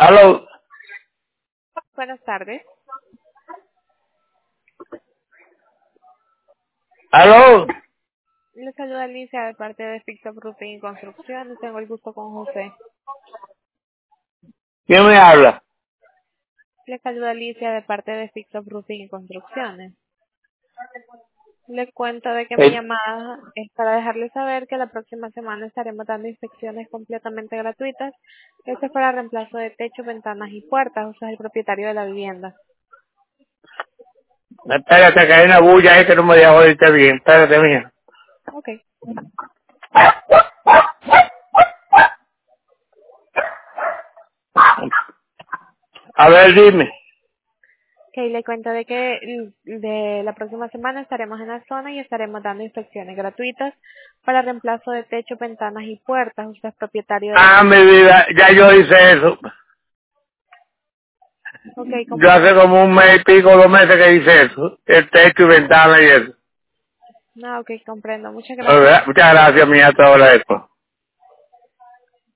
Aló, Buenas tardes. aló, Le saluda Alicia de parte de Fix Up Roofing y Construcciones. Tengo el gusto con José. ¿quién me habla? Le saluda Alicia de parte de Fix Up Roofing y Construcciones. Le cuento de que mi Eh, llamada es para dejarle saber que la próxima semana estaremos dando inspecciones completamente gratuitas. Esto es para reemplazo de techo, ventanas y puertas. Usted es el propietario de la vivienda. Espérate, que hay una bulla ahí que no me deja oírte bien. Espérate, mía. Ok. A ver, dime. Ok, le cuento de que de la próxima semana estaremos en la zona y estaremos dando inspecciones gratuitas para reemplazo de techo, ventanas y puertas. Usted es propietario de la Ah, mi vivienda. vida, ya yo hice eso. Ok, Yo hace como un mes y pico, 2 meses que hice eso. El techo y ventana y eso. no, ok, comprendo. Muchas gracias. Muchas gracias, mía, te agradezco.